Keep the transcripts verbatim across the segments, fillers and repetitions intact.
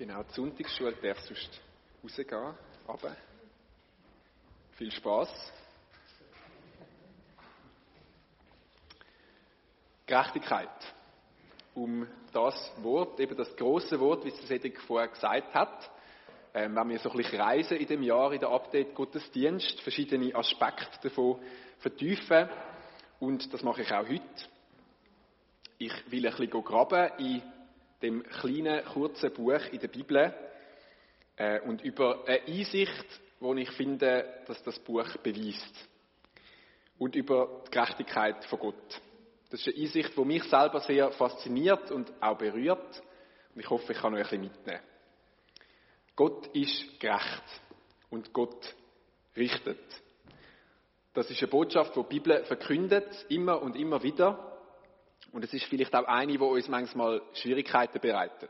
Genau, die Sonntagsschule darf sonst rausgehen, aber viel Spass. Gerechtigkeit. Um das Wort, eben das grosse Wort, wie es Cedric vorher gesagt hat, ähm, wenn wir so ein bisschen reisen in dem Jahr in der Update-Gottesdienst, verschiedene Aspekte davon vertiefen. Und das mache ich auch heute. Ich will ein bisschen graben in dem kleinen, kurzen Buch in der Bibel äh, und über eine Einsicht, die ich finde, dass das Buch beweist. Und über die Gerechtigkeit von Gott. Das ist eine Einsicht, die mich selber sehr fasziniert und auch berührt. Und ich hoffe, ich kann euch ein bisschen mitnehmen. Gott ist gerecht und Gott richtet. Das ist eine Botschaft, die die Bibel verkündet, immer und immer wieder. Und es ist vielleicht auch eine, die uns manchmal Schwierigkeiten bereitet.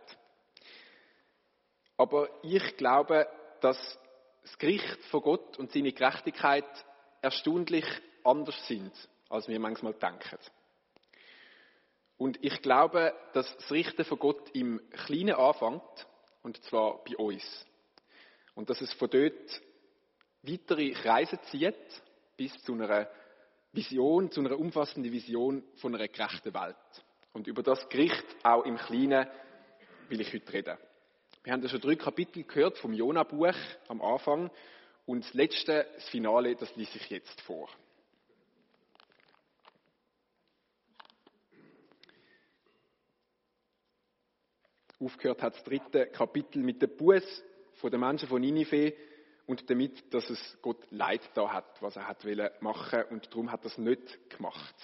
Aber ich glaube, dass das Gericht von Gott und seine Gerechtigkeit erstaunlich anders sind, als wir manchmal denken. Und ich glaube, dass das Richten von Gott im Kleinen anfängt, und zwar bei uns. Und dass es von dort weitere Kreise zieht, bis zu einer Vision, zu einer umfassenden Vision von einer gerechten Welt. Und über das Gericht auch im Kleinen will ich heute reden. Wir haben ja schon drei Kapitel gehört vom Jona-Buch am Anfang und das letzte, das Finale, das lese ich jetzt vor. Aufgehört hat das dritte Kapitel mit dem Buß von den Menschen von Ninive und damit, dass es Gott Leid da hat, was er hat wollen machen, und darum hat er es nicht gemacht.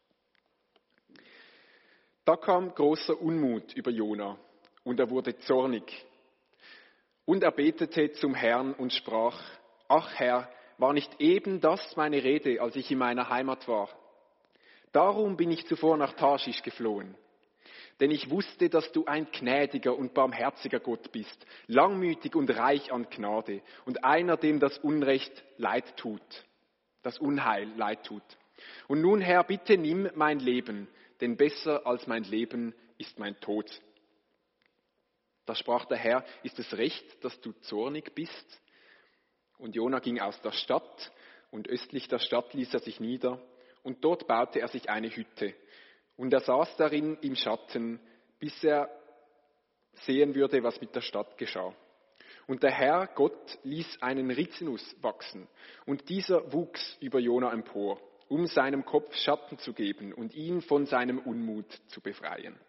Da kam großer Unmut über Jona und er wurde zornig. Und er betete zum Herrn und sprach: Ach Herr, war nicht eben das meine Rede, als ich in meiner Heimat war? Darum bin ich zuvor nach Tarschisch geflohen. Denn ich wusste, dass du ein gnädiger und barmherziger Gott bist, langmütig und reich an Gnade und einer, dem das Unrecht leid tut, das Unheil leid tut. Und nun, Herr, bitte nimm mein Leben, denn besser als mein Leben ist mein Tod. Da sprach der Herr: Ist es recht, dass du zornig bist? Und Jona ging aus der Stadt, und östlich der Stadt ließ er sich nieder, und dort baute er sich eine Hütte. Und er saß darin im Schatten, bis er sehen würde, was mit der Stadt geschah. Und der Herr Gott ließ einen Rizinus wachsen, und dieser wuchs über Jona empor, um seinem Kopf Schatten zu geben und ihn von seinem Unmut zu befreien.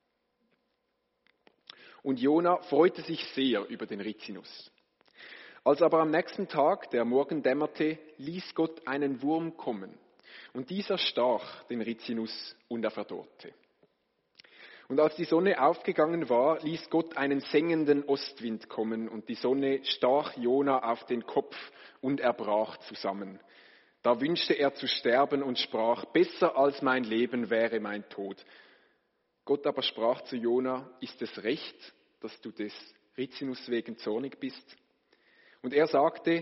Und Jona freute sich sehr über den Rizinus. Als aber am nächsten Tag der Morgen dämmerte, ließ Gott einen Wurm kommen. Und dieser stach den Rizinus und er verdorrte. Und als die Sonne aufgegangen war, ließ Gott einen sengenden Ostwind kommen und die Sonne stach Jona auf den Kopf und er brach zusammen. Da wünschte er zu sterben und sprach: Besser als mein Leben wäre mein Tod. Gott aber sprach zu Jona: Ist es recht, dass du des Rizinus wegen zornig bist? Und er sagte,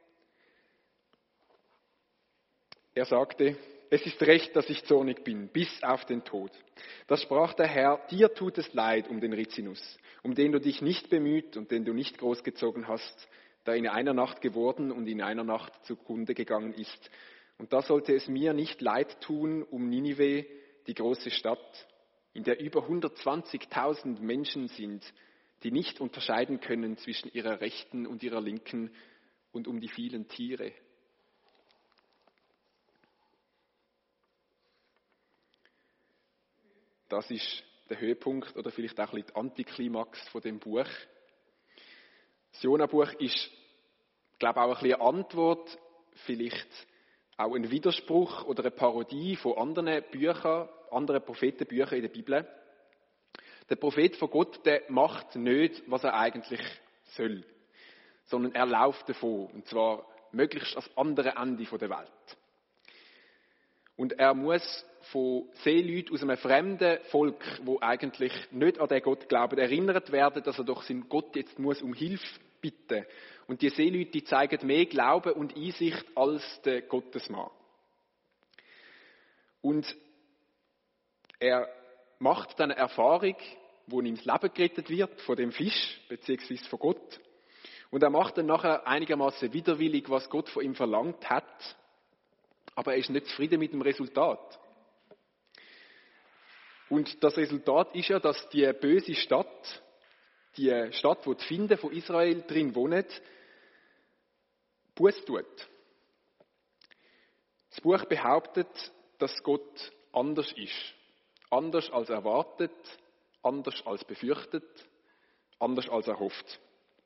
Er sagte, es ist recht, dass ich zornig bin, bis auf den Tod. Da sprach der Herr: Dir tut es leid um den Rizinus, um den du dich nicht bemüht und den du nicht großgezogen hast, da in einer Nacht geworden und in einer Nacht zugrunde gegangen ist. Und da sollte es mir nicht leid tun um Ninive, die große Stadt, in der über hundertzwanzigtausend Menschen sind, die nicht unterscheiden können zwischen ihrer rechten und ihrer linken, und um die vielen Tiere. Das ist der Höhepunkt oder vielleicht auch ein bisschen die Antiklimax von dem Buch. Das Jona-Buch ist, glaube ich, auch ein bisschen eine Antwort, vielleicht auch ein Widerspruch oder eine Parodie von anderen Büchern, anderen Prophetenbüchern in der Bibel. Der Prophet von Gott, der macht nicht, was er eigentlich soll, sondern er läuft davon, und zwar möglichst ans andere Ende der Welt. Und er muss von Seeleuten aus einem fremden Volk, wo eigentlich nicht an den Gott glauben, erinnert werden, dass er doch seinen Gott jetzt muss um Hilfe bitten. Und die Seeleute, die zeigen mehr Glauben und Einsicht als der Gottesmann. Und er macht dann eine Erfahrung wo ihm das Leben gerettet wird von dem Fisch, beziehungsweise von Gott. Und er macht dann nachher einigermaßen widerwillig, was Gott von ihm verlangt hat. Aber er ist nicht zufrieden mit dem Resultat. Und das Resultat ist ja, dass die böse Stadt, die Stadt, wo die Finden von Israel drin wohnen, Buß tut. Das Buch behauptet, dass Gott anders ist. Anders als erwartet, anders als befürchtet, anders als erhofft.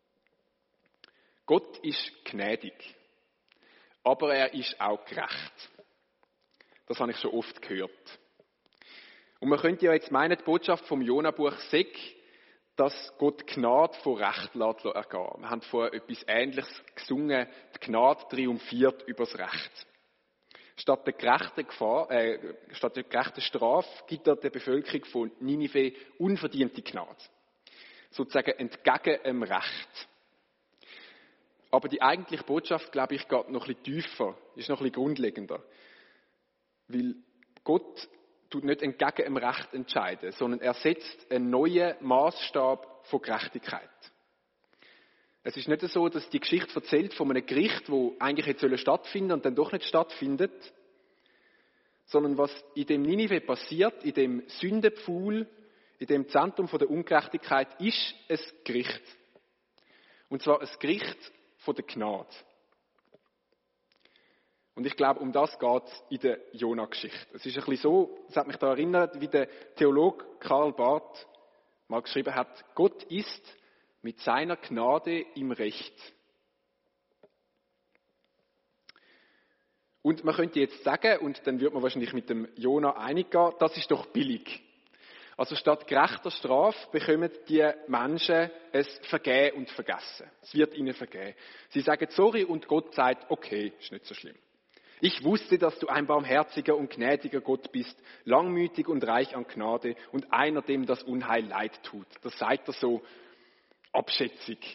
Gott ist gnädig, aber er ist auch gerecht. Das habe ich schon oft gehört. Und man könnte ja jetzt meinen, die Botschaft vom Jona-Buch sei, dass Gott Gnade vor Recht lässt ergehen. Wir haben vorher etwas Ähnliches gesungen, die Gnade triumphiert über das Recht. Statt der gerechten, Gefahr, äh, statt der gerechten Strafe gibt er der Bevölkerung von Ninive unverdiente Gnade. Sozusagen entgegen dem Recht. Aber die eigentliche Botschaft, glaube ich, geht noch ein bisschen tiefer, ist noch ein bisschen grundlegender. Weil Gott tut nicht entgegen dem Recht entscheiden, sondern er setzt einen neuen Maßstab von Gerechtigkeit. Es ist nicht so, dass die Geschichte erzählt von einem Gericht, wo eigentlich jetzt stattfinden und dann doch nicht stattfindet, sondern was in dem Ninive passiert, in dem Sündenpfuhl, in dem Zentrum von der Ungerechtigkeit, ist ein Gericht. Und zwar ein Gericht von der Gnade. Und ich glaube, um das geht es in der Jona-Geschichte. Es ist ein bisschen so, es hat mich daran erinnert, wie der Theologe Karl Barth mal geschrieben hat, Gott ist mit seiner Gnade im Recht. Und man könnte jetzt sagen, und dann würde man wahrscheinlich mit dem Jona einig gehen, das ist doch billig. Also statt gerechter Strafe bekommen die Menschen es Vergehen und Vergessen. Es wird ihnen vergeben. Sie sagen sorry und Gott sagt, okay, ist nicht so schlimm. Ich wusste, dass du ein barmherziger und gnädiger Gott bist, langmütig und reich an Gnade und einer, dem das Unheil leid tut. Das sagt er so abschätzig.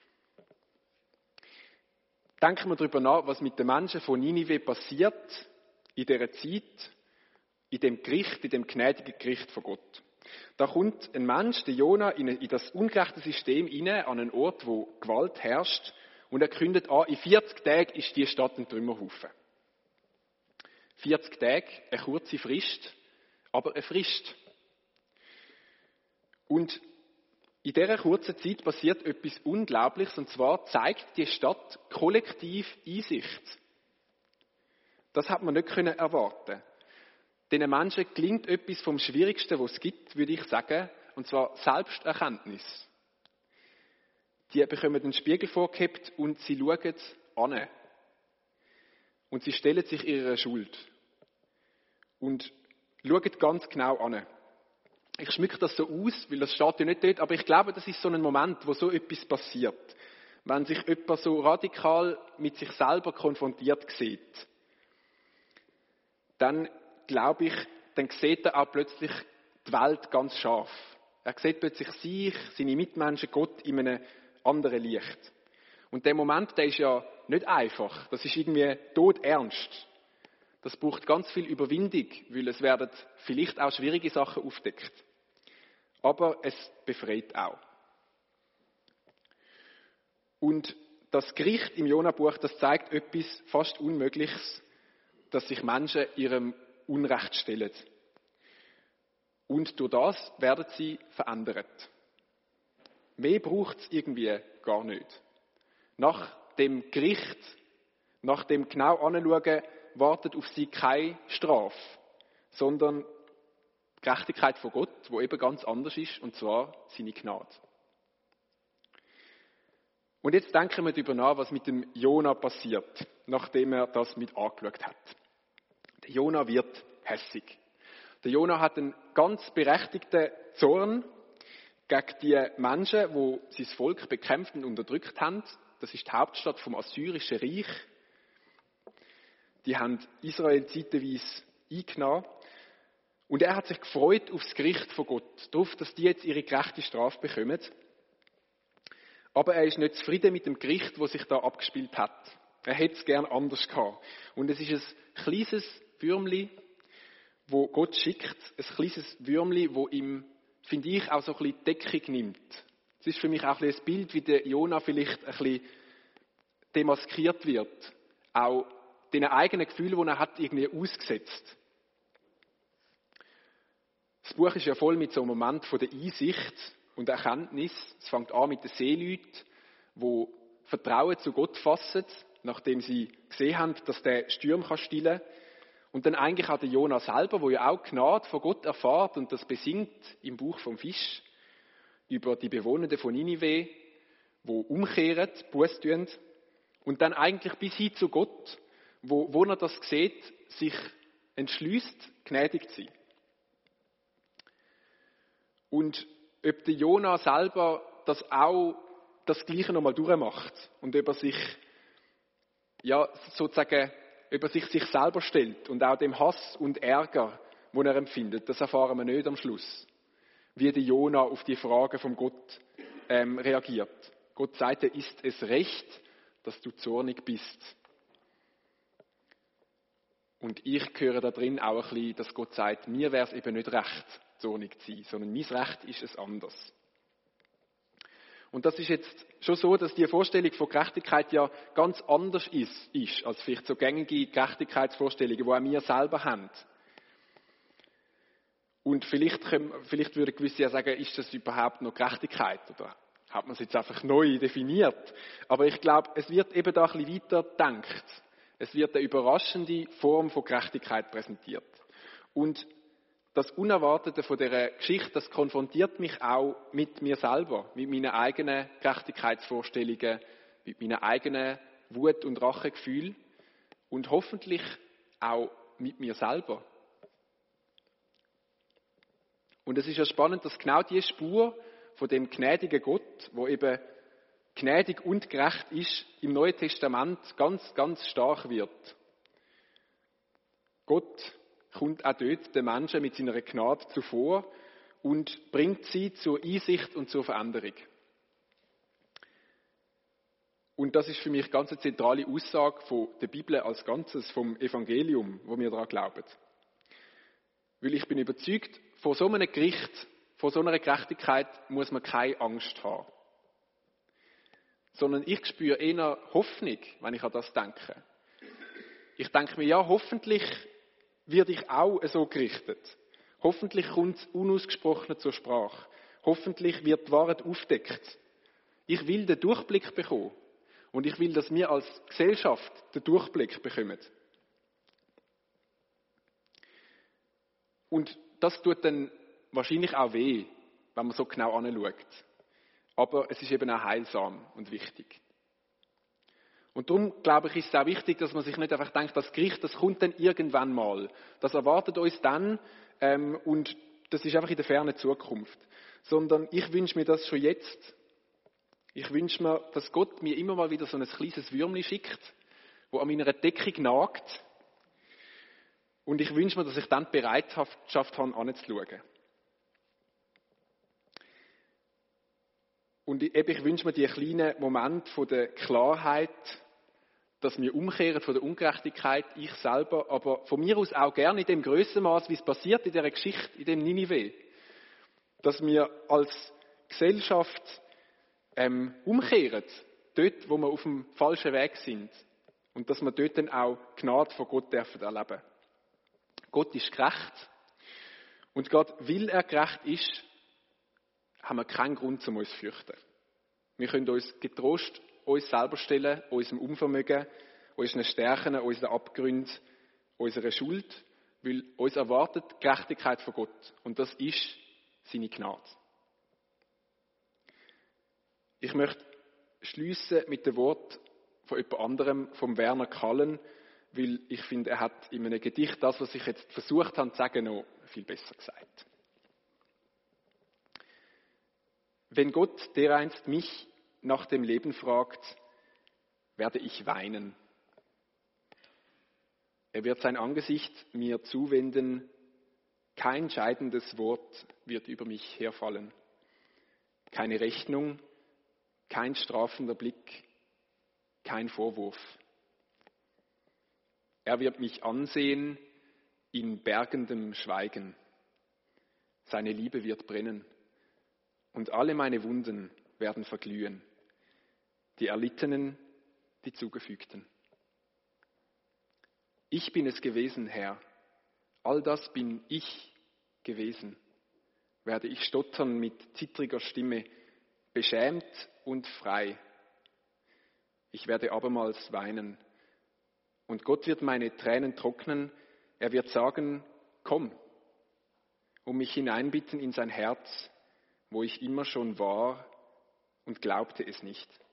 Denken wir darüber nach, was mit den Menschen von Ninive passiert in dieser Zeit, in dem Gericht, in dem gnädigen Gericht von Gott. Da kommt ein Mensch, der Jona, in das ungerechte System hinein, an einen Ort, wo Gewalt herrscht, und er kündet an, in vierzig Tagen ist die Stadt ein Trümmerhaufen. vierzig Tage, eine kurze Frist, aber eine Frist. Und in dieser kurzen Zeit passiert etwas Unglaubliches, und zwar zeigt die Stadt kollektiv Einsicht. Das hat man nicht erwarten. Diesen Menschen gelingt etwas vom Schwierigsten, was es gibt, würde ich sagen, und zwar Selbsterkenntnis. Die bekommen den Spiegel vorgehabt und sie schauen an. Und sie stellen sich ihrer Schuld. Und schauen ganz genau an. Ich schmücke das so aus, weil das steht ja nicht dort, aber ich glaube, das ist so ein Moment, wo so etwas passiert. Wenn sich jemand so radikal mit sich selber konfrontiert sieht, dann glaube ich, dann sieht er auch plötzlich die Welt ganz scharf. Er sieht plötzlich sich, seine Mitmenschen, Gott in einem anderen Licht. Und der Moment, der ist ja nicht einfach. Das ist irgendwie todernst. Das braucht ganz viel Überwindung, weil es werden vielleicht auch schwierige Sachen aufdeckt. Aber es befreit auch. Und das Gericht im Jona-Buch, das zeigt etwas fast Unmögliches, dass sich Menschen ihrem Unrecht stellen. Und durch das werden sie verändert. Mehr braucht es irgendwie gar nicht. Nach dem Gericht, nach dem genau Anschauen, wartet auf sie keine Strafe, sondern die Gerechtigkeit von Gott, wo eben ganz anders ist, und zwar seine Gnade. Und jetzt denken wir darüber nach, was mit dem Jona passiert, nachdem er das mit angeschaut hat. Der Jona wird hässig. Der Jona hat einen ganz berechtigten Zorn gegen die Menschen, die sein Volk bekämpft und unterdrückt haben. Das ist die Hauptstadt vom Assyrischen Reich. Die haben Israel zeitweise eingenommen. Und er hat sich gefreut auf das Gericht von Gott, darauf, dass die jetzt ihre gerechte Strafe bekommen. Aber er ist nicht zufrieden mit dem Gericht, das sich da abgespielt hat. Er hätte es gern anders gehabt. Und es ist ein kleines Würmli, wo Gott schickt, ein kleines Würmli, wo ihm finde ich, auch so ein bisschen Deckung nimmt. Es ist für mich auch ein, ein Bild, wie der Jona vielleicht ein bisschen demaskiert wird. Auch den eigenen Gefühlen, die er hat, irgendwie ausgesetzt. Das Buch ist ja voll mit so einem Moment von der Einsicht und Erkenntnis. Es fängt an mit den Seeleuten, die Vertrauen zu Gott fassen, nachdem sie gesehen haben, dass der Sturm kann stillen kann. Und dann eigentlich auch der Jona selber, der ja auch Gnade von Gott erfährt und das besingt im Buch vom Fisch über die Bewohner von Ninive, die umkehren, Buß tun. Und dann eigentlich bis hin zu Gott, wo, wo er das sieht, sich entschließt, gnädig zu sein. Und ob der Jona selber das auch das Gleiche nochmal durchmacht und ob er sich, ja, sozusagen, ob er sich sich selber stellt und auch dem Hass und Ärger, den er empfindet, das erfahren wir nicht am Schluss. Wie der Jona auf die Frage von Gott ähm, reagiert. Gott sagt, ist es recht, dass du zornig bist? Und ich höre da drin auch ein bisschen, dass Gott sagt, mir wäre es eben nicht recht, zornig zu sein, sondern mein Recht ist es anders. Und das ist jetzt schon so, dass die Vorstellung von Gerechtigkeit ja ganz anders ist, ist als vielleicht so gängige Gerechtigkeitsvorstellungen, die auch wir selber haben. Und vielleicht, können, vielleicht würden gewisse ja sagen, ist das überhaupt noch Gerechtigkeit? Oder hat man es jetzt einfach neu definiert? Aber ich glaube, es wird eben da ein bisschen weiter gedacht. Es wird eine überraschende Form von Gerechtigkeit präsentiert. Und das Unerwartete von dieser Geschichte, das konfrontiert mich auch mit mir selber, mit meinen eigenen Gerechtigkeitsvorstellungen, mit meinen eigenen Wut- und Rachegefühlen und hoffentlich auch mit mir selber. Und es ist ja spannend, dass genau die Spur von dem gnädigen Gott, wo eben gnädig und gerecht ist, im Neuen Testament ganz, ganz stark wird. Gott kommt auch dort den Menschen mit seiner Gnade zuvor und bringt sie zur Einsicht und zur Veränderung. Und das ist für mich ganz eine zentrale Aussage von der Bibel als Ganzes, vom Evangelium, wo wir daran glauben. Weil ich bin überzeugt, vor so einem Gericht, vor so einer Gerechtigkeit muss man keine Angst haben. Sondern ich spüre eher Hoffnung, wenn ich an das denke. Ich denke mir, ja, hoffentlich werde ich auch so gerichtet. Hoffentlich kommt es unausgesprochen zur Sprache. Hoffentlich wird die Wahrheit aufdeckt. Ich will den Durchblick bekommen. Und ich will, dass wir als Gesellschaft den Durchblick bekommen. Und das tut dann wahrscheinlich auch weh, wenn man so genau anschaut. Aber es ist eben auch heilsam und wichtig. Und darum, glaube ich, ist es auch wichtig, dass man sich nicht einfach denkt, das Gericht, das kommt dann irgendwann mal. Das erwartet uns dann ähm, und das ist einfach in der fernen Zukunft. Sondern ich wünsche mir das schon jetzt. Ich wünsche mir, dass Gott mir immer mal wieder so ein kleines Würmchen schickt, das an meiner Deckung nagt. Und ich wünsche mir, dass ich dann die Bereitschaft habe, anzuschauen. Und eben, ich wünsche mir die kleinen Momente von der Klarheit, dass wir umkehren von der Ungerechtigkeit, ich selber, aber von mir aus auch gerne in dem grössten Maß, wie es passiert in dieser Geschichte, in dem Ninive. Dass wir als Gesellschaft ähm, umkehren, dort, wo wir auf dem falschen Weg sind. Und dass wir dort dann auch Gnade von Gott dürfen erleben. Gott ist gerecht. Und gerade weil er gerecht ist, haben wir keinen Grund, um uns zu fürchten. Wir können uns getrost uns selber stellen, unserem Unvermögen, unseren Stärken, unseren Abgründen, unserer Schuld, weil uns erwartet Gerechtigkeit von Gott. Und das ist seine Gnade. Ich möchte schliessen mit dem Wort von jemand anderem, vom Werner Kallen, weil ich finde, er hat in einem Gedicht das, was ich jetzt versucht habe zu sagen, noch viel besser gesagt. Wenn Gott dereinst mich nach dem Leben fragt, werde ich weinen. Er wird sein Angesicht mir zuwenden, kein scheidendes Wort wird über mich herfallen. Keine Rechnung, kein strafender Blick, kein Vorwurf. Er wird mich ansehen in bergendem Schweigen. Seine Liebe wird brennen und alle meine Wunden werden verglühen, die erlittenen, die zugefügten. Ich bin es gewesen, Herr, all das bin ich gewesen, werde ich stottern mit zittriger Stimme, beschämt und frei. Ich werde abermals weinen. Und Gott wird meine Tränen trocknen. Er wird sagen, komm, und mich hineinbitten in sein Herz, wo ich immer schon war und glaubte es nicht.